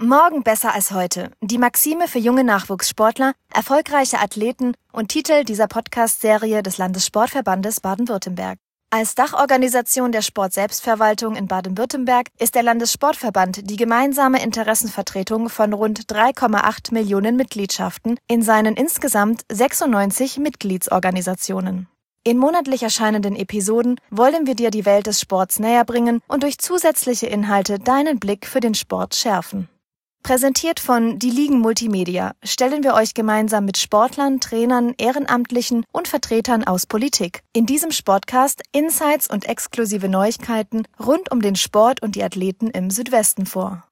Morgen besser als heute. Die Maxime für junge Nachwuchssportler, erfolgreiche Athleten und Titel dieser Podcast-Serie des Landessportverbandes Baden-Württemberg. Als Dachorganisation der Sportselbstverwaltung in Baden-Württemberg ist der Landessportverband die gemeinsame Interessenvertretung von rund 3,8 Millionen Mitgliedschaften in seinen insgesamt 96 Mitgliedsorganisationen. In monatlich erscheinenden Episoden wollen wir dir die Welt des Sports näher bringen und durch zusätzliche Inhalte deinen Blick für den Sport schärfen. Präsentiert von Die Ligen Multimedia stellen wir euch gemeinsam mit Sportlern, Trainern, Ehrenamtlichen und Vertretern aus Politik in diesem Sportcast Insights und exklusive Neuigkeiten rund um den Sport und die Athleten im Südwesten vor.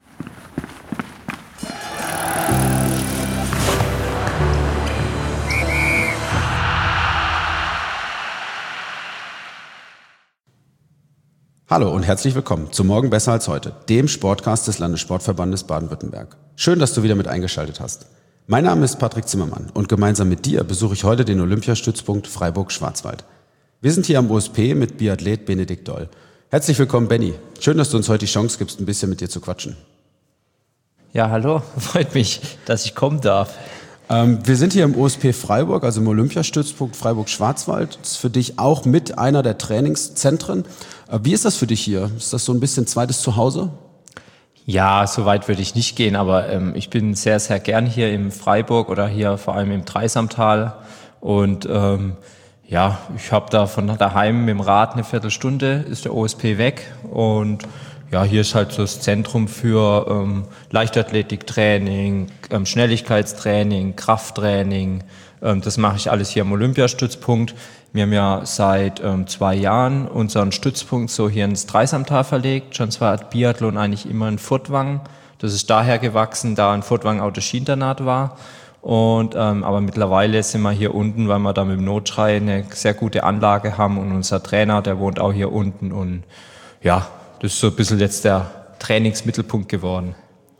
Hallo und herzlich willkommen zu Morgen besser als heute, dem Sportcast des Landessportverbandes Baden-Württemberg. Schön, dass du wieder mit eingeschaltet hast. Mein Name ist Patrick Zimmermann und gemeinsam mit dir besuche ich heute den Olympiastützpunkt Freiburg-Schwarzwald. Wir sind hier am OSP mit Biathlet Benedikt Doll. Herzlich willkommen, Benni. Schön, dass du uns heute die Chance gibst, ein bisschen mit dir zu quatschen. Ja, hallo. Freut mich, dass ich kommen darf. Wir sind hier im OSP Freiburg, also im Olympiastützpunkt Freiburg-Schwarzwald. Das ist für dich auch mit einer der Trainingszentren. Wie ist das für dich hier? Ist das so ein bisschen zweites Zuhause? Ja, so weit würde ich nicht gehen, aber ich bin sehr, sehr gern hier im Freiburg oder hier vor allem im Dreisamtal. Und ja, ich habe da von daheim mit dem Rad eine Viertelstunde, ist der OSP weg. Und ja, hier ist halt so das Zentrum für Leichtathletiktraining, Schnelligkeitstraining, Krafttraining. Das mache ich alles hier am Olympiastützpunkt. Wir haben ja seit 2 Jahren unseren Stützpunkt so hier ins Dreisamtal verlegt. Schon zwar hat Biathlon eigentlich immer in Furtwangen. Das ist daher gewachsen, da in Furtwangen auch das Skiinternat war. Und aber mittlerweile sind wir hier unten, weil wir da mit dem Notschrei eine sehr gute Anlage haben. Und unser Trainer, der wohnt auch hier unten. Und ja, das ist so ein bisschen jetzt der Trainingsmittelpunkt geworden.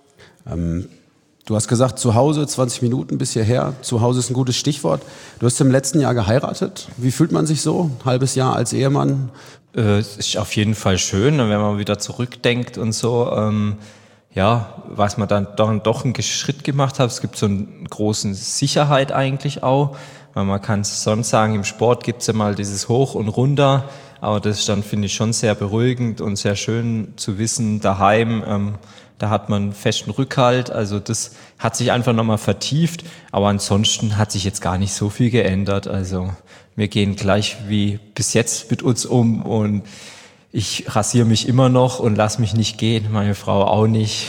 Du hast gesagt, zu Hause 20 Minuten bis hierher. Zu Hause ist ein gutes Stichwort. Du hast im letzten Jahr geheiratet. Wie fühlt man sich so? Ein halbes Jahr als Ehemann? Es ist auf jeden Fall schön, wenn man wieder zurückdenkt und so. Ja, was man dann doch einen Schritt gemacht hat. Es gibt so eine große Sicherheit eigentlich auch. Weil man kann sonst sagen, im Sport gibt es ja mal dieses Hoch und Runter. Aber das ist dann, finde ich, schon sehr beruhigend und sehr schön zu wissen, daheim, da hat man einen festen Rückhalt. Also das hat sich einfach nochmal vertieft. Aber ansonsten hat sich jetzt gar nicht so viel geändert. Also wir gehen gleich wie bis jetzt mit uns um und ich rasiere mich immer noch und lasse mich nicht gehen. Meine Frau auch nicht.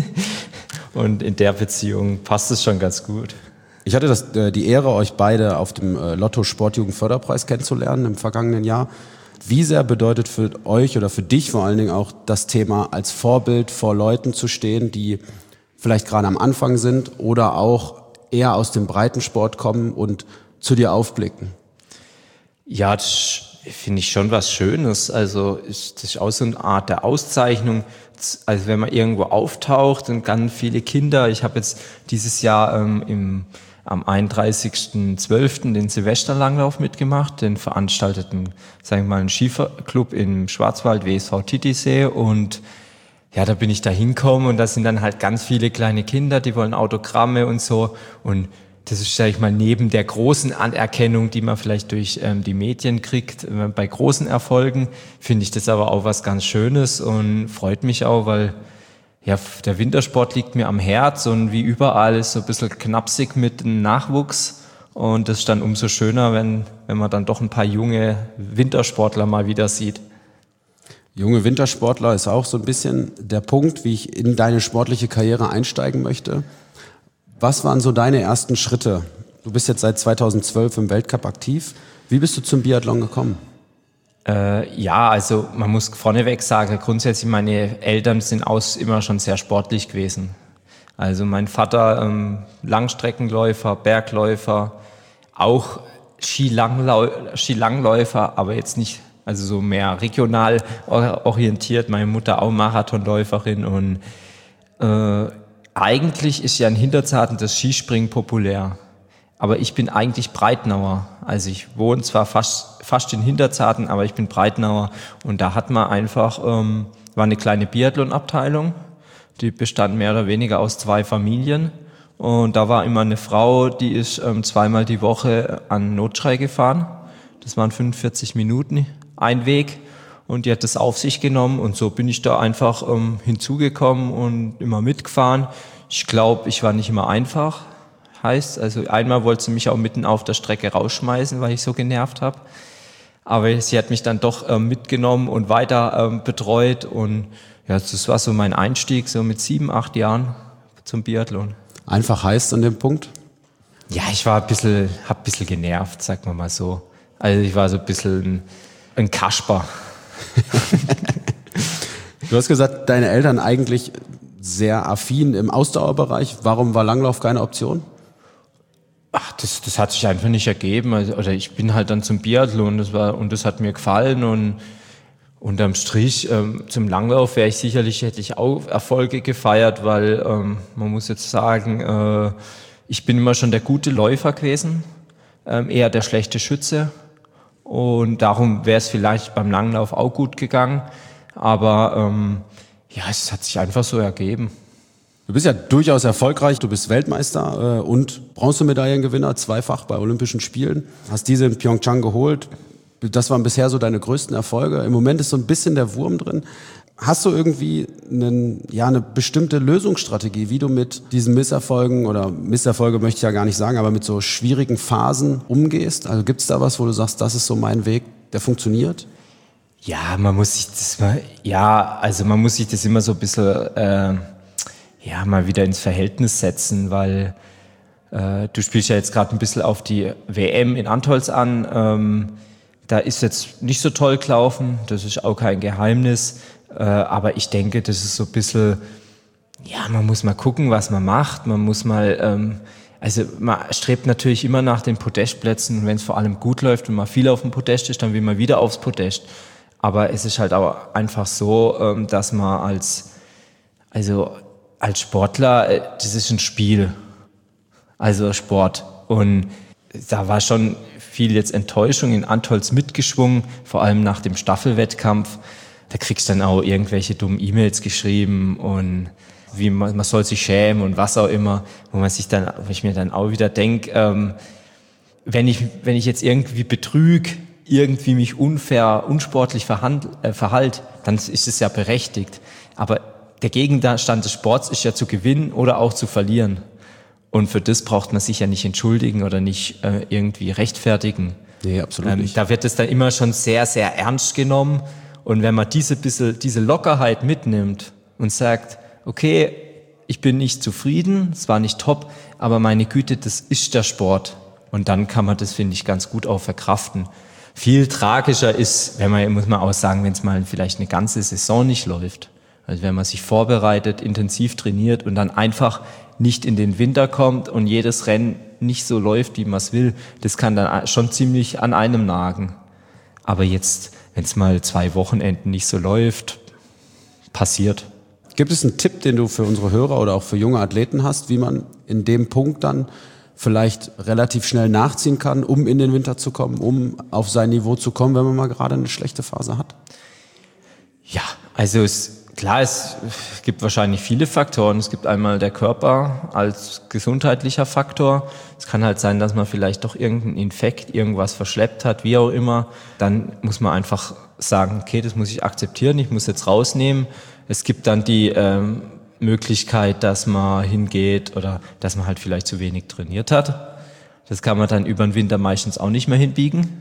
Und in der Beziehung passt es schon ganz gut. Ich hatte die Ehre, euch beide auf dem Lotto Sportjugendförderpreis kennenzulernen im vergangenen Jahr. Wie sehr bedeutet für euch oder für dich vor allen Dingen auch das Thema, als Vorbild vor Leuten zu stehen, die vielleicht gerade am Anfang sind oder auch eher aus dem Breitensport kommen und zu dir aufblicken? Ja, das finde ich schon was Schönes. Also das ist auch so eine Art der Auszeichnung. Also wenn man irgendwo auftaucht und ganz viele Kinder. Ich habe jetzt dieses Jahr am 31.12. den Silvesterlanglauf mitgemacht, den veranstalteten, sagen wir mal, einen Skiclub im Schwarzwald, WSV Titisee. Und ja, da bin ich da hingekommen und da sind dann halt ganz viele kleine Kinder, die wollen Autogramme und so. Und das ist, sag ich mal, neben der großen Anerkennung, die man vielleicht durch die Medien kriegt, bei großen Erfolgen, finde ich das aber auch was ganz Schönes und freut mich auch, weil ja, der Wintersport liegt mir am Herz und wie überall ist so ein bisschen knapsig mit dem Nachwuchs. Und das ist dann umso schöner, wenn man dann doch ein paar junge Wintersportler mal wieder sieht. Junge Wintersportler ist auch so ein bisschen der Punkt, wie ich in deine sportliche Karriere einsteigen möchte. Was waren so deine ersten Schritte? Du bist jetzt seit 2012 im Weltcup aktiv. Wie bist du zum Biathlon gekommen? Ja, also man muss vorneweg sagen, grundsätzlich meine Eltern sind immer schon sehr sportlich gewesen. Also mein Vater Langstreckenläufer, Bergläufer, auch Skilangläufer, aber jetzt nicht, also so mehr regional orientiert. Meine Mutter auch Marathonläuferin und eigentlich ist ja in Hinterzarten das Skispringen populär. Aber ich bin eigentlich Breitnauer. Also ich wohne zwar fast in Hinterzarten, aber ich bin Breitnauer. Und da hat man einfach, war eine kleine Biathlon-Abteilung. Die bestand mehr oder weniger aus 2 Familien. Und da war immer eine Frau, die ist 2-mal die Woche an Notschrei gefahren. Das waren 45 Minuten ein Weg. Und die hat das auf sich genommen. Und so bin ich da einfach hinzugekommen und immer mitgefahren. Ich glaube, ich war nicht immer einfach. Heißt, also einmal wollte sie mich auch mitten auf der Strecke rausschmeißen, weil ich so genervt habe. Aber sie hat mich dann doch mitgenommen und weiter betreut. Und ja, das war so mein Einstieg, so mit 7, 8 Jahren zum Biathlon. Einfach heißt an dem Punkt? Ja, ich war hab ein bisschen genervt, sagt man mal so. Also ich war so ein bisschen ein Kasper. Du hast gesagt, deine Eltern eigentlich sehr affin im Ausdauerbereich. Warum war Langlauf keine Option? Ach, das hat sich einfach nicht ergeben. Oder ich bin halt dann zum Biathlon und das hat mir gefallen und unterm Strich zum Langlauf hätte ich auch Erfolge gefeiert, weil man muss jetzt sagen, ich bin immer schon der gute Läufer gewesen, eher der schlechte Schütze. Und darum wäre es vielleicht beim Langlauf auch gut gegangen. Aber ja, es hat sich einfach so ergeben. Du bist ja durchaus erfolgreich. Du bist Weltmeister und Bronzemedaillengewinner, 2-fach bei Olympischen Spielen. Hast diese in Pyeongchang geholt. Das waren bisher so deine größten Erfolge. Im Moment ist so ein bisschen der Wurm drin. Hast du irgendwie eine bestimmte Lösungsstrategie, wie du mit diesen Misserfolgen oder Misserfolge möchte ich ja gar nicht sagen, aber mit so schwierigen Phasen umgehst? Also gibt es da was, wo du sagst, das ist so mein Weg, der funktioniert? Ja, man muss sich das immer so ein bisschen mal wieder ins Verhältnis setzen, weil du spielst ja jetzt gerade ein bisschen auf die WM in Antholz an. Da ist jetzt nicht so toll gelaufen, das ist auch kein Geheimnis. Aber ich denke, das ist so ein bisschen, ja, man muss mal gucken, was man macht. Man muss mal, man strebt natürlich immer nach den Podestplätzen. Wenn es vor allem gut läuft und man viel auf dem Podest ist, dann will man wieder aufs Podest. Aber es ist halt auch einfach so, dass man als Sportler, das ist ein Spiel, also Sport. Und da war schon viel jetzt Enttäuschung in Antholz mitgeschwungen, vor allem nach dem Staffelwettkampf. Da kriegst du dann auch irgendwelche dummen E-Mails geschrieben und wie man soll sich schämen und was auch immer, wo ich mir dann auch wieder denke, wenn ich jetzt irgendwie betrüge, irgendwie mich unfair, unsportlich verhalte, dann ist es ja berechtigt. Aber der Gegenstand des Sports ist ja zu gewinnen oder auch zu verlieren. Und für das braucht man sich ja nicht entschuldigen oder nicht irgendwie rechtfertigen. Nee, absolut nicht. Da wird es dann immer schon sehr, sehr ernst genommen. Und wenn man diese Lockerheit mitnimmt und sagt, okay, ich bin nicht zufrieden, es war nicht top, aber meine Güte, das ist der Sport. Und dann kann man das, finde ich, ganz gut auch verkraften. Viel tragischer ist, muss man auch sagen, wenn es mal vielleicht eine ganze Saison nicht läuft. Also wenn man sich vorbereitet, intensiv trainiert und dann einfach nicht in den Winter kommt und jedes Rennen nicht so läuft, wie man es will, das kann dann schon ziemlich an einem nagen. Aber jetzt, wenn es mal 2 Wochenenden nicht so läuft, passiert. Gibt es einen Tipp, den du für unsere Hörer oder auch für junge Athleten hast, wie man in dem Punkt dann vielleicht relativ schnell nachziehen kann, um in den Winter zu kommen, um auf sein Niveau zu kommen, wenn man mal gerade eine schlechte Phase hat? Ja, also es gibt wahrscheinlich viele Faktoren. Es gibt einmal der Körper als gesundheitlicher Faktor. Es kann halt sein, dass man vielleicht doch irgendeinen Infekt, irgendwas verschleppt hat, wie auch immer. Dann muss man einfach sagen, okay, das muss ich akzeptieren, ich muss jetzt rausnehmen. Es gibt dann die Möglichkeit, dass man hingeht oder dass man halt vielleicht zu wenig trainiert hat. Das kann man dann über den Winter meistens auch nicht mehr hinbiegen.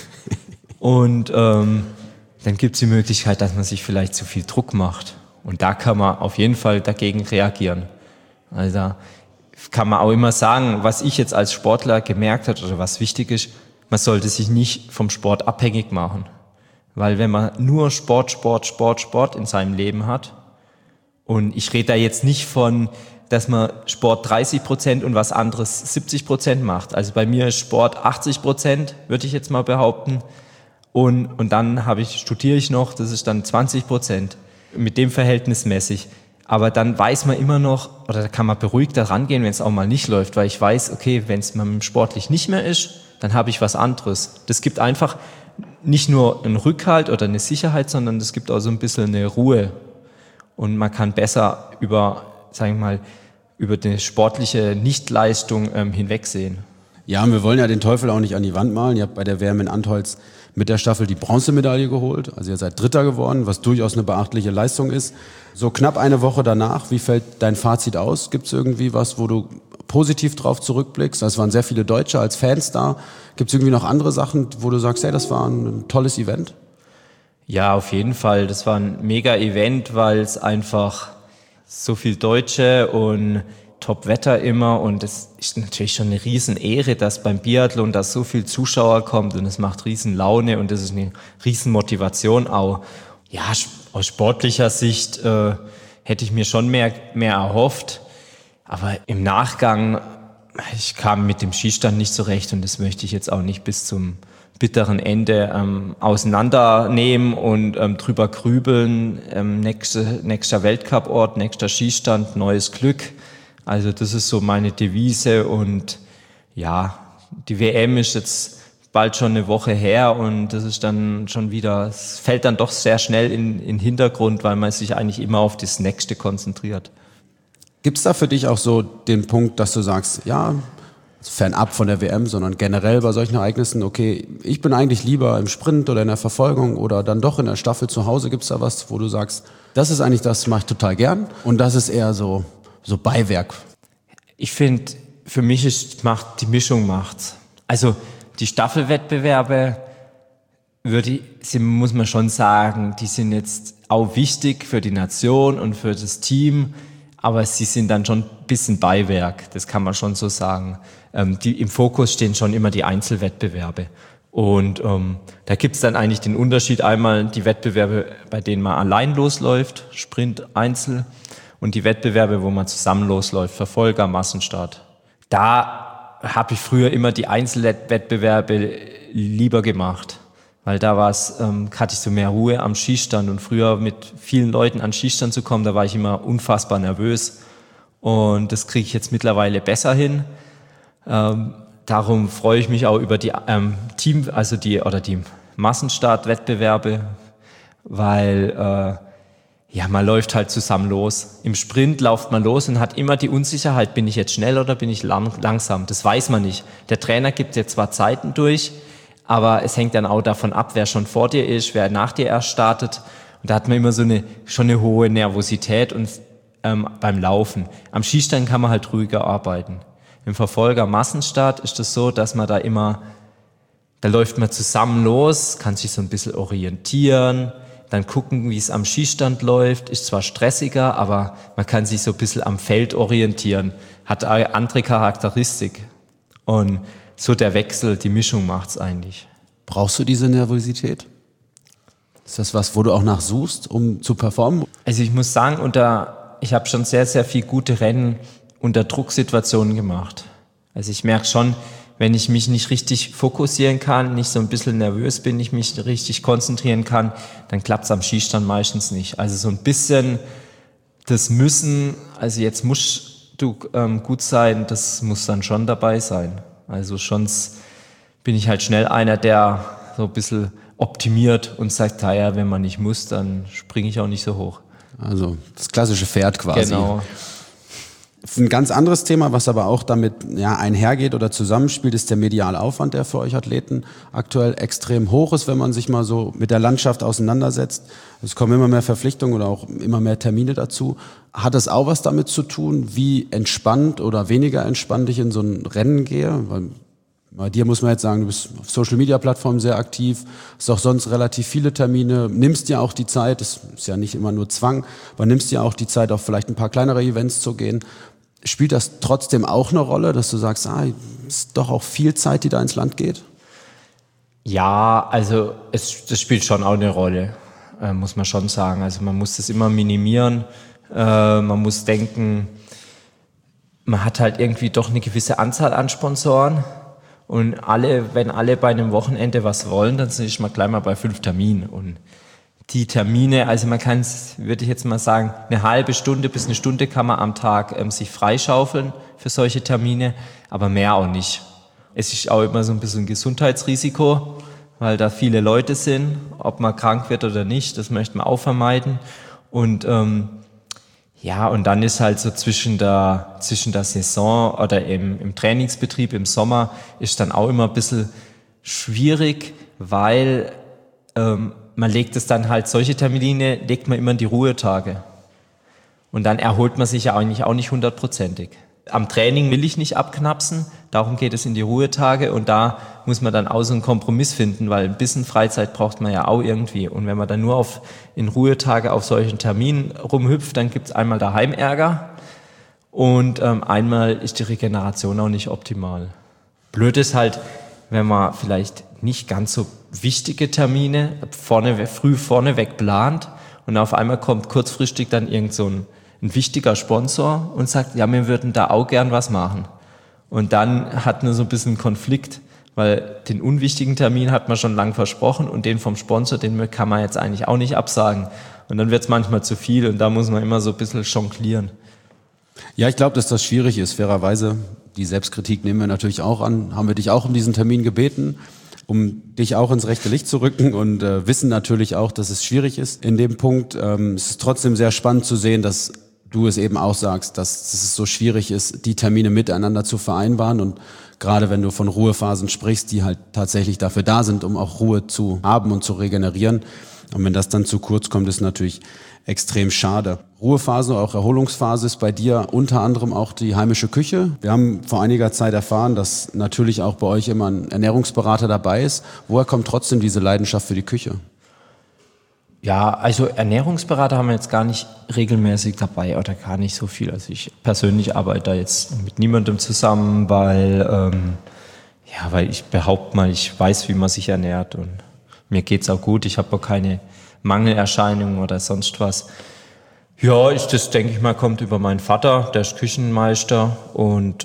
Und dann gibt es die Möglichkeit, dass man sich vielleicht zu viel Druck macht. Und da kann man auf jeden Fall dagegen reagieren. Also kann man auch immer sagen, was ich jetzt als Sportler gemerkt habe oder was wichtig ist, man sollte sich nicht vom Sport abhängig machen. Weil wenn man nur Sport in seinem Leben hat, und ich rede da jetzt nicht von, dass man Sport 30% und was anderes 70% macht. Also bei mir ist Sport 80%, würde ich jetzt mal behaupten. Und dann studiere ich noch, das ist dann 20%, mit dem verhältnismäßig. Aber dann weiß man immer noch, oder da kann man beruhigt da rangehen, wenn es auch mal nicht läuft, weil ich weiß, okay, wenn es mal sportlich nicht mehr ist, dann habe ich was anderes. Das gibt einfach nicht nur einen Rückhalt oder eine Sicherheit, sondern das gibt auch so ein bisschen eine Ruhe. und man kann besser über die sportliche Nichtleistung hinwegsehen. Ja, und wir wollen ja den Teufel auch nicht an die Wand malen. Ihr habt bei der WM in Antholz mit der Staffel die Bronzemedaille geholt. Also ihr seid Dritter geworden, was durchaus eine beachtliche Leistung ist. So knapp eine Woche danach, wie fällt dein Fazit aus? Gibt es irgendwie was, wo du positiv drauf zurückblickst? Es waren sehr viele Deutsche als Fans da. Gibt es irgendwie noch andere Sachen, wo du sagst, hey, das war ein tolles Event? Ja, auf jeden Fall. Das war ein mega Event, weil es einfach so viel Deutsche und Top-Wetter immer, und es ist natürlich schon eine Riesenehre, dass beim Biathlon da so viel Zuschauer kommt, und es macht riesen Laune und das ist eine riesen Motivation auch. Ja, aus sportlicher Sicht hätte ich mir schon mehr erhofft, aber im Nachgang, ich kam mit dem Skistand nicht zurecht, und das möchte ich jetzt auch nicht bis zum bitteren Ende auseinandernehmen und drüber grübeln. Nächster Weltcuport, nächster Skistand, neues Glück. Also das ist so meine Devise, und ja, die WM ist jetzt bald schon eine Woche her, und das ist dann schon wieder, es fällt dann doch sehr schnell in den Hintergrund, weil man sich eigentlich immer auf das Nächste konzentriert. Gibt es da für dich auch so den Punkt, dass du sagst, ja, fernab von der WM, sondern generell bei solchen Ereignissen, okay, ich bin eigentlich lieber im Sprint oder in der Verfolgung oder dann doch in der Staffel zu Hause? Gibt es da was, wo du sagst, das ist eigentlich, das mache ich total gern, und das ist eher so Beiwerk? Ich finde, für mich die Mischung macht's. Also die Staffelwettbewerbe muss man schon sagen, die sind jetzt auch wichtig für die Nation und für das Team, aber sie sind dann schon ein bisschen Beiwerk, das kann man schon so sagen. Im Fokus stehen schon immer die Einzelwettbewerbe. Und da gibt's dann eigentlich den Unterschied, einmal die Wettbewerbe, bei denen man allein losläuft, Sprint, Einzel, und die Wettbewerbe, wo man zusammen losläuft, Verfolger, Massenstart. Da habe ich früher immer die Einzelwettbewerbe lieber gemacht, weil da hatte ich so mehr Ruhe am Skistand, und früher mit vielen Leuten an den Skistand zu kommen, da war ich immer unfassbar nervös, und das kriege ich jetzt mittlerweile besser hin. Darum freue ich mich auch über die die Massenstartwettbewerbe, weil man läuft halt zusammen los. Im Sprint läuft man los und hat immer die Unsicherheit, bin ich jetzt schnell oder bin ich langsam? Das weiß man nicht. Der Trainer gibt dir zwar Zeiten durch, aber es hängt dann auch davon ab, wer schon vor dir ist, wer nach dir erst startet. Und da hat man immer schon eine hohe Nervosität und beim Laufen. Am Skistand kann man halt ruhiger arbeiten. Im Verfolger-Massenstart ist das so, dass man da läuft man zusammen los, kann sich so ein bisschen orientieren, dann gucken, wie es am Skistand läuft, ist zwar stressiger, aber man kann sich so ein bisschen am Feld orientieren, hat eine andere Charakteristik. Und so der Wechsel, die Mischung macht's eigentlich. Brauchst du diese Nervosität? Ist das was, wo du auch nachsuchst, um zu performen? Also ich muss sagen, ich habe schon sehr, sehr viel gute Rennen unter Drucksituationen gemacht. Also ich merke schon, wenn ich mich nicht richtig fokussieren kann, nicht so ein bisschen nervös bin, ich mich richtig konzentrieren kann, dann klappt's am Skistand meistens nicht. Also so ein bisschen das Müssen, also jetzt musst du gut sein, das muss dann schon dabei sein. Also schon bin ich halt schnell einer, der so ein bisschen optimiert und sagt, naja, wenn man nicht muss, dann springe ich auch nicht so hoch. Also das klassische Pferd quasi. Genau. Ein ganz anderes Thema, was aber auch damit einhergeht oder zusammenspielt, ist der mediale Aufwand, der für euch Athleten aktuell extrem hoch ist, wenn man sich mal so mit der Landschaft auseinandersetzt. Es kommen immer mehr Verpflichtungen oder auch immer mehr Termine dazu. Hat es auch was damit zu tun, wie entspannt oder weniger entspannt ich in so ein Rennen gehe? Weil bei dir muss man jetzt sagen, du bist auf Social-Media-Plattformen sehr aktiv, hast auch sonst relativ viele Termine, nimmst dir auch die Zeit, das ist ja nicht immer nur Zwang, aber nimmst dir auch die Zeit, auf vielleicht ein paar kleinere Events zu gehen. Spielt das trotzdem auch eine Rolle, dass du sagst, ist doch auch viel Zeit, die da ins Land geht? Ja, also das spielt schon auch eine Rolle, muss man schon sagen. Also man muss das immer minimieren, man muss denken, man hat halt irgendwie doch eine gewisse Anzahl an Sponsoren. Und wenn alle bei einem Wochenende was wollen, dann ist man gleich mal bei 5 Terminen. Und die Termine, also man kann, würde ich jetzt mal sagen, eine halbe Stunde bis eine Stunde kann man am Tag sich freischaufeln für solche Termine, aber mehr auch nicht. Es ist auch immer so ein bisschen ein Gesundheitsrisiko, weil da viele Leute sind, ob man krank wird oder nicht, das möchte man auch vermeiden. Und Ja, und dann ist halt so zwischen der Saison oder im Trainingsbetrieb im Sommer ist dann auch immer ein bisschen schwierig, weil man legt es dann halt, solche Termine legt man immer in die Ruhetage. Und dann erholt man sich ja eigentlich auch nicht 100%. Am Training will ich nicht abknapsen, darum geht es in die Ruhetage und da muss man dann auch so einen Kompromiss finden, weil ein bisschen Freizeit braucht man ja auch irgendwie. Und wenn man dann nur in Ruhetage auf solchen Terminen rumhüpft, dann gibt es einmal daheim Ärger und einmal ist die Regeneration auch nicht optimal. Blöd ist halt, wenn man vielleicht nicht ganz so wichtige Termine früh vorneweg plant und auf einmal kommt kurzfristig dann irgend so ein wichtiger Sponsor und sagt, ja, wir würden da auch gern was machen. Und dann hat man so ein bisschen Konflikt, weil den unwichtigen Termin hat man schon lang versprochen und den vom Sponsor, den kann man jetzt eigentlich auch nicht absagen. Und dann wird es manchmal zu viel und da muss man immer so ein bisschen jonglieren. Ja, ich glaube, dass das schwierig ist, fairerweise. Die Selbstkritik nehmen wir natürlich auch an. Haben wir dich auch um diesen Termin gebeten, um dich auch ins rechte Licht zu rücken und wissen natürlich auch, dass es schwierig ist in dem Punkt. Es ist trotzdem sehr spannend zu sehen, dass du es eben auch sagst, dass es so schwierig ist, die Termine miteinander zu vereinbaren und gerade wenn du von Ruhephasen sprichst, die halt tatsächlich dafür da sind, um auch Ruhe zu haben und zu regenerieren. Und wenn das dann zu kurz kommt, ist natürlich extrem schade. Ruhephase, auch Erholungsphase ist bei dir unter anderem auch die heimische Küche. Wir haben vor einiger Zeit erfahren, dass natürlich auch bei euch immer ein Ernährungsberater dabei ist. Woher kommt trotzdem diese Leidenschaft für die Küche? Ja, also Ernährungsberater haben wir jetzt gar nicht regelmäßig dabei oder gar nicht so viel. Also ich persönlich arbeite da jetzt mit niemandem zusammen, weil ich behaupte mal, ich weiß, wie man sich ernährt und mir geht's auch gut. Ich habe auch keine Mangelerscheinungen oder sonst was. Ja, das denke ich mal, kommt über meinen Vater, der ist Küchenmeister und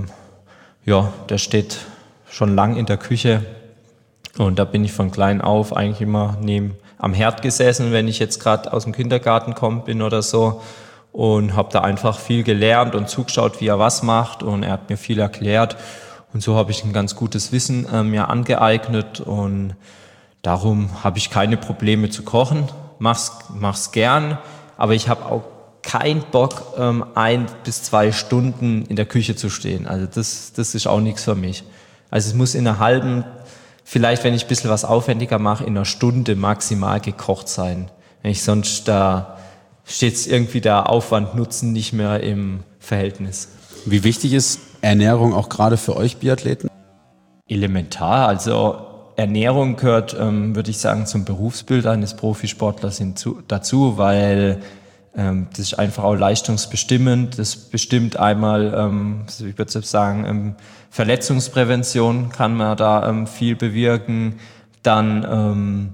der steht schon lang in der Küche und da bin ich von klein auf eigentlich immer am Herd gesessen, wenn ich jetzt gerade aus dem Kindergarten bin oder so und habe da einfach viel gelernt und zugeschaut, wie er was macht und er hat mir viel erklärt und so habe ich ein ganz gutes Wissen mir angeeignet und darum habe ich keine Probleme zu kochen, mach's gern, aber ich habe auch keinen Bock, 1 bis 2 Stunden in der Küche zu stehen. Also das ist auch nichts für mich. Also es muss in einer halben, vielleicht wenn ich ein bisschen was aufwendiger mache, in einer Stunde maximal gekocht sein. Wenn ich sonst, da steht irgendwie der Aufwand-Nutzen nicht mehr im Verhältnis. Wie wichtig ist Ernährung auch gerade für euch Biathleten? Elementar, also Ernährung gehört, würde ich sagen, zum Berufsbild eines Profisportlers dazu, weil das ist einfach auch leistungsbestimmend. Das bestimmt einmal, ich würde sagen, Verletzungsprävention kann man da viel bewirken. Dann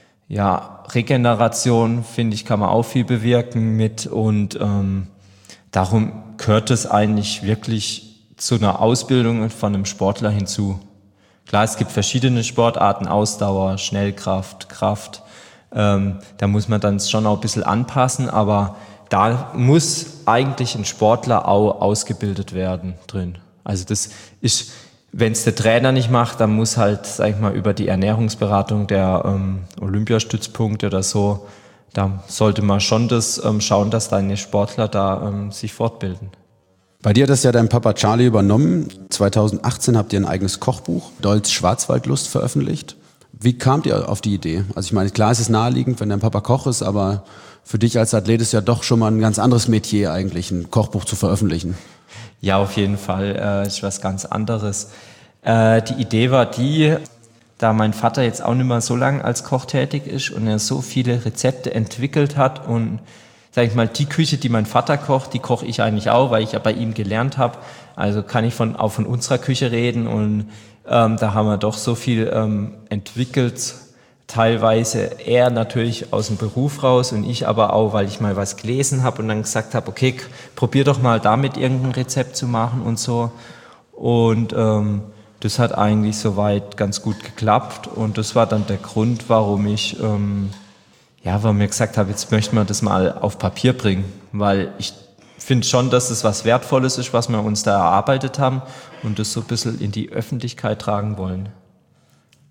Regeneration, finde ich, kann man auch viel bewirken mit und darum gehört es eigentlich wirklich zu einer Ausbildung von einem Sportler hinzu. Klar, es gibt verschiedene Sportarten, Ausdauer, Schnellkraft, Kraft. Da muss man dann schon auch ein bisschen anpassen, aber da muss eigentlich ein Sportler auch ausgebildet werden drin. Also das ist, wenn es der Trainer nicht macht, dann muss halt, sag ich mal, über die Ernährungsberatung der Olympiastützpunkte oder so, da sollte man schon das schauen, dass deine Sportler da sich fortbilden. Bei dir hat das ja dein Papa Charlie übernommen. 2018 habt ihr ein eigenes Kochbuch, Dolls Schwarzwaldlust, veröffentlicht. Wie kamt ihr auf die Idee? Also ich meine, klar, es ist naheliegend, wenn dein Papa Koch ist, aber für dich als Athlet ist ja doch schon mal ein ganz anderes Metier eigentlich, ein Kochbuch zu veröffentlichen. Ja, auf jeden Fall ist was ganz anderes. Die Idee war da mein Vater jetzt auch nicht mehr so lange als Koch tätig ist und er so viele Rezepte entwickelt hat und sag ich mal, die Küche, die mein Vater kocht, die koche ich eigentlich auch, weil ich ja bei ihm gelernt habe. Also kann ich auch von unserer Küche reden und da haben wir doch so viel entwickelt, teilweise er natürlich aus dem Beruf raus und ich aber auch, weil ich mal was gelesen habe und dann gesagt habe, okay, probier doch mal damit irgendein Rezept zu machen und so. Und das hat eigentlich soweit ganz gut geklappt und das war dann der Grund, warum ich weil mir gesagt habe, jetzt möchten wir das mal auf Papier bringen, weil ich finde schon, dass es was Wertvolles ist, was wir uns da erarbeitet haben und das so ein bisschen in die Öffentlichkeit tragen wollen.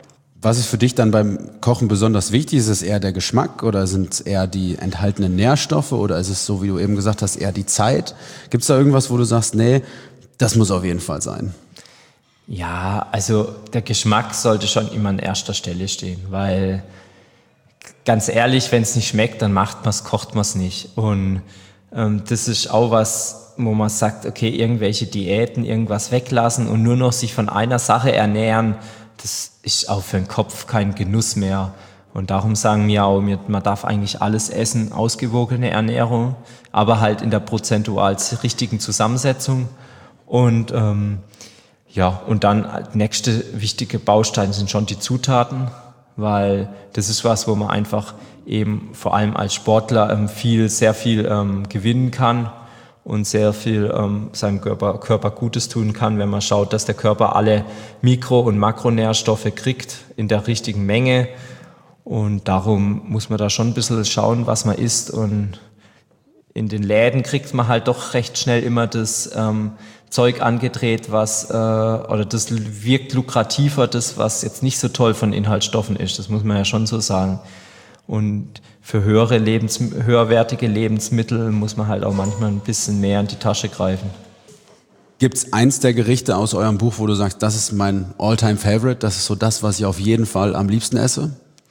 Was ist für dich dann beim Kochen besonders wichtig? Ist es eher der Geschmack oder sind es eher die enthaltenen Nährstoffe oder ist es so, wie du eben gesagt hast, eher die Zeit? Gibt es da irgendwas, wo du sagst, nee, das muss auf jeden Fall sein? Ja, also der Geschmack sollte schon immer an erster Stelle stehen, weil ganz ehrlich, wenn es nicht schmeckt, dann kocht man es nicht. Und das ist auch was, wo man sagt, okay, irgendwelche Diäten, irgendwas weglassen und nur noch sich von einer Sache ernähren, das ist auch für den Kopf kein Genuss mehr. Und darum sagen wir auch, man darf eigentlich alles essen, ausgewogene Ernährung, aber halt in der prozentual richtigen Zusammensetzung. Und und dann nächste wichtige Bausteine sind schon die Zutaten, weil das ist was, wo man einfach eben vor allem als Sportler sehr viel gewinnen kann und sehr viel seinem Körper Gutes tun kann, wenn man schaut, dass der Körper alle Mikro- und Makronährstoffe kriegt in der richtigen Menge. Und darum muss man da schon ein bisschen schauen, was man isst. Und in den Läden kriegt man halt doch recht schnell immer das Zeug angedreht, oder das wirkt lukrativer, das, was jetzt nicht so toll von Inhaltsstoffen ist. Das muss man ja schon so sagen. Und für höherwertige Lebensmittel muss man halt auch manchmal ein bisschen mehr in die Tasche greifen. Gibt's eins der Gerichte aus eurem Buch, wo du sagst, das ist mein All-Time-Favorite, das ist so das, was ich auf jeden Fall am liebsten esse?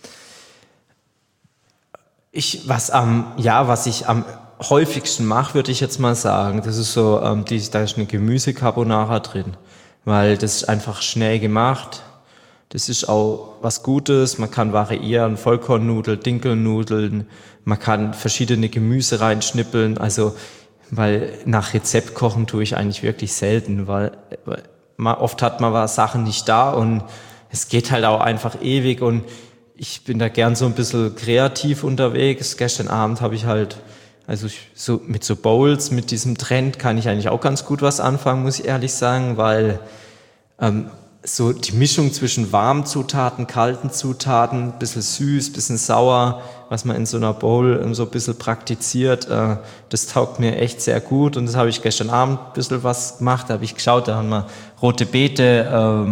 Was ich am häufigsten mache, würde ich jetzt mal sagen, das ist so, da ist eine Gemüse-Carbonara drin, weil das ist einfach schnell gemacht. Das ist auch was Gutes, man kann variieren, Vollkornnudeln, Dinkelnudeln, man kann verschiedene Gemüse reinschnippeln, weil nach Rezept kochen tue ich eigentlich wirklich selten, weil oft hat man Sachen nicht da und es geht halt auch einfach ewig und ich bin da gern so ein bisschen kreativ unterwegs. Gestern Abend habe ich halt, mit so Bowls, mit diesem Trend kann ich eigentlich auch ganz gut was anfangen, muss ich ehrlich sagen, weil so die Mischung zwischen warmen Zutaten, kalten Zutaten, bisschen süß, bisschen sauer, was man in so einer Bowl so ein bisschen praktiziert, das taugt mir echt sehr gut und das habe ich gestern Abend ein bisschen was gemacht, da habe ich geschaut, da haben wir rote Beete,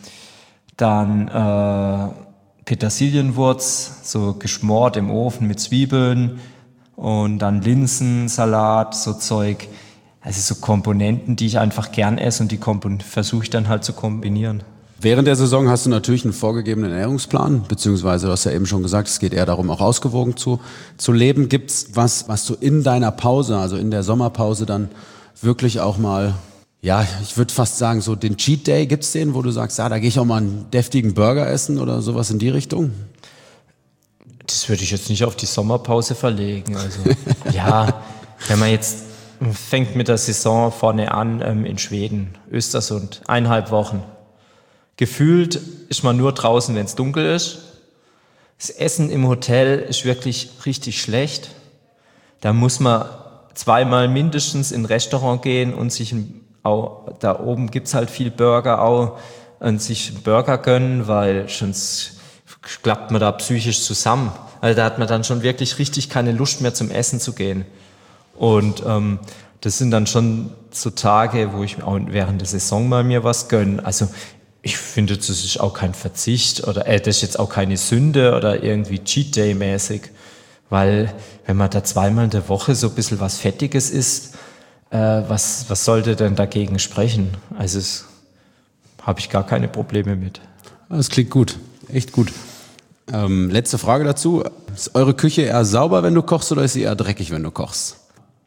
dann Petersilienwurz, so geschmort im Ofen mit Zwiebeln und dann Linsensalat, so Zeug. Also so Komponenten, die ich einfach gern esse und die versuche ich dann halt zu kombinieren. Während der Saison hast du natürlich einen vorgegebenen Ernährungsplan, beziehungsweise du hast ja eben schon gesagt, es geht eher darum, auch ausgewogen zu leben. Gibt's was du in deiner Pause, also in der Sommerpause dann wirklich auch mal, ja, ich würde fast sagen, so den Cheat Day, gibt's den, wo du sagst, da gehe ich auch mal einen deftigen Burger essen oder sowas in die Richtung? Das würde ich jetzt nicht auf die Sommerpause verlegen. Also ja, wenn man jetzt fängt mit der Saison vorne an in Schweden, Östersund, 1,5 Wochen. Gefühlt ist man nur draußen, wenn es dunkel ist. Das Essen im Hotel ist wirklich richtig schlecht. Da muss man zweimal mindestens in ein Restaurant gehen und sich da oben gibt's halt viel Burger auch, und sich einen Burger gönnen, weil sonst klappt man da psychisch zusammen. Also da hat man dann schon wirklich richtig keine Lust mehr zum Essen zu gehen. Und das sind dann schon so Tage, wo ich auch während der Saison mal mir was gönne. Also ich finde, das ist auch kein Verzicht oder das ist jetzt auch keine Sünde oder irgendwie Cheat Day mäßig. Weil wenn man da zweimal in der Woche so ein bisschen was Fettiges isst, was sollte denn dagegen sprechen? Also habe ich gar keine Probleme mit. Das klingt gut, echt gut. Letzte Frage dazu. Ist eure Küche eher sauber, wenn du kochst, oder ist sie eher dreckig, wenn du kochst?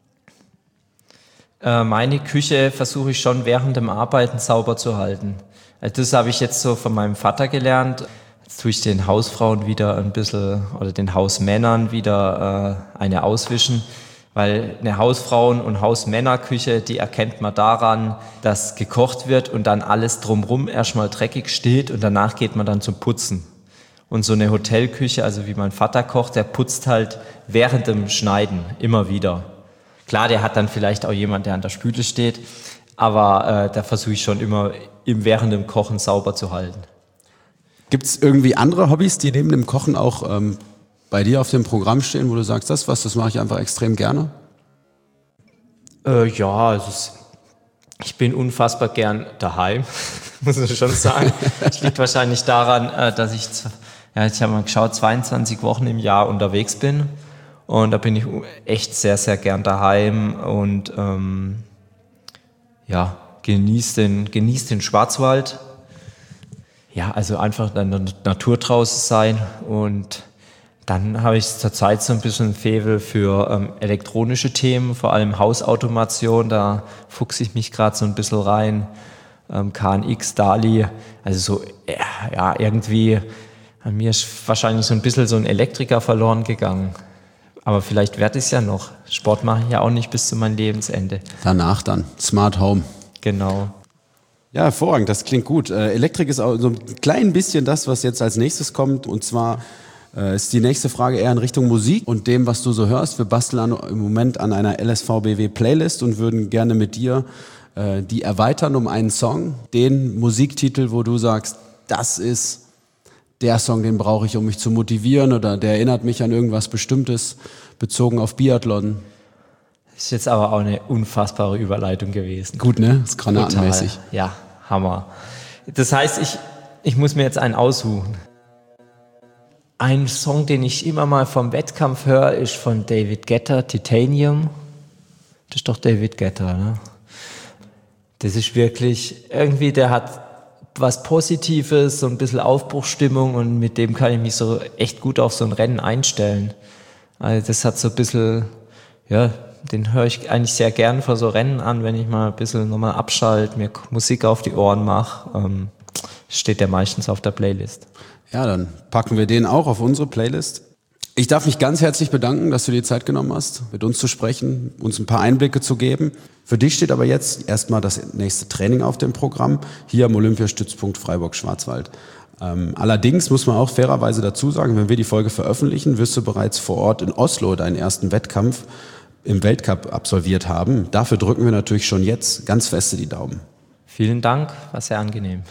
Meine Küche versuche ich schon während dem Arbeiten sauber zu halten. Also das habe ich jetzt so von meinem Vater gelernt. Jetzt tue ich den Hausfrauen wieder ein bisschen oder den Hausmännern wieder eine auswischen, weil eine Hausfrauen- und Hausmännerküche, die erkennt man daran, dass gekocht wird und dann alles drumherum erstmal dreckig steht und danach geht man dann zum Putzen. Und so eine Hotelküche, also wie mein Vater kocht, der putzt halt während dem Schneiden immer wieder. Klar, der hat dann vielleicht auch jemand, der an der Spüle steht, aber da versuche ich schon immer während dem Kochen sauber zu halten. Gibt es irgendwie andere Hobbys, die neben dem Kochen auch bei dir auf dem Programm stehen, wo du sagst, das mache ich einfach extrem gerne? Ja, ich bin unfassbar gern daheim. muss ich schon sagen. Das liegt wahrscheinlich daran, dass ich habe mal geschaut, 22 Wochen im Jahr unterwegs bin. Und da bin ich echt sehr, sehr gern daheim und genieße den Schwarzwald. Ja, also einfach in der Natur draußen sein. Und dann habe ich zurzeit so ein bisschen Faible für elektronische Themen, vor allem Hausautomation. Da fuchse ich mich gerade so ein bisschen rein. KNX, DALI, also so, irgendwie an mir ist wahrscheinlich so ein bisschen so ein Elektriker verloren gegangen. Aber vielleicht werde ich es ja noch. Sport mache ich ja auch nicht bis zu meinem Lebensende. Danach dann, Smart Home. Genau. Ja, hervorragend, das klingt gut. Elektrik ist auch so ein klein bisschen das, was jetzt als nächstes kommt. Und zwar ist die nächste Frage eher in Richtung Musik und dem, was du so hörst. Wir basteln im Moment an einer LSVBW-Playlist und würden gerne mit dir die erweitern um einen Song, den Musiktitel, wo du sagst, das ist der Song, den brauche ich, um mich zu motivieren, oder der erinnert mich an irgendwas Bestimmtes, bezogen auf Biathlon. Das ist jetzt aber auch eine unfassbare Überleitung gewesen. Gut, ne? Das ist granatenmäßig. Total. Ja, Hammer. Das heißt, ich muss mir jetzt einen aussuchen. Ein Song, den ich immer mal vom Wettkampf höre, ist von David Guetta, Titanium. Das ist doch David Guetta, ne? Das ist wirklich, irgendwie, der hat was Positives, so ein bisschen Aufbruchsstimmung, und mit dem kann ich mich so echt gut auf so ein Rennen einstellen. Also das hat so ein bisschen, den höre ich eigentlich sehr gern vor so Rennen an, wenn ich mal ein bisschen nochmal abschalte, mir Musik auf die Ohren mache, steht der meistens auf der Playlist. Ja, dann packen wir den auch auf unsere Playlist. Ich darf mich ganz herzlich bedanken, dass du dir Zeit genommen hast, mit uns zu sprechen, uns ein paar Einblicke zu geben. Für dich steht aber jetzt erstmal das nächste Training auf dem Programm, hier am Olympiastützpunkt Freiburg-Schwarzwald. Allerdings muss man auch fairerweise dazu sagen, wenn wir die Folge veröffentlichen, wirst du bereits vor Ort in Oslo deinen ersten Wettkampf im Weltcup absolviert haben. Dafür drücken wir natürlich schon jetzt ganz feste die Daumen. Vielen Dank, war sehr angenehm.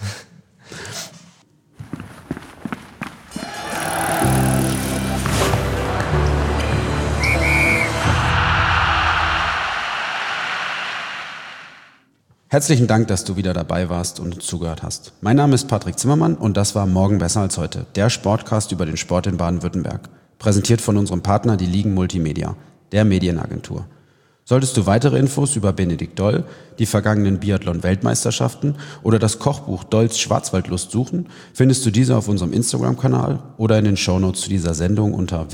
Herzlichen Dank, dass du wieder dabei warst und zugehört hast. Mein Name ist Patrick Zimmermann und das war Morgen besser als heute, der Sportcast über den Sport in Baden-Württemberg. Präsentiert von unserem Partner, die Ligen Multimedia, der Medienagentur. Solltest du weitere Infos über Benedikt Doll, die vergangenen Biathlon-Weltmeisterschaften oder das Kochbuch Dolls Schwarzwaldlust suchen, findest du diese auf unserem Instagram-Kanal oder in den Shownotes zu dieser Sendung unter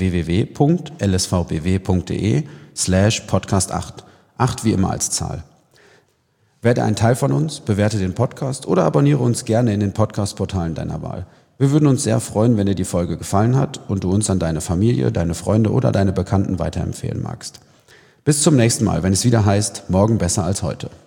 www.lsvbw.de/podcast8. 8 wie immer als Zahl. Werde ein Teil von uns, bewerte den Podcast oder abonniere uns gerne in den Podcast-Portalen deiner Wahl. Wir würden uns sehr freuen, wenn dir die Folge gefallen hat und du uns an deine Familie, deine Freunde oder deine Bekannten weiterempfehlen magst. Bis zum nächsten Mal, wenn es wieder heißt, morgen besser als heute.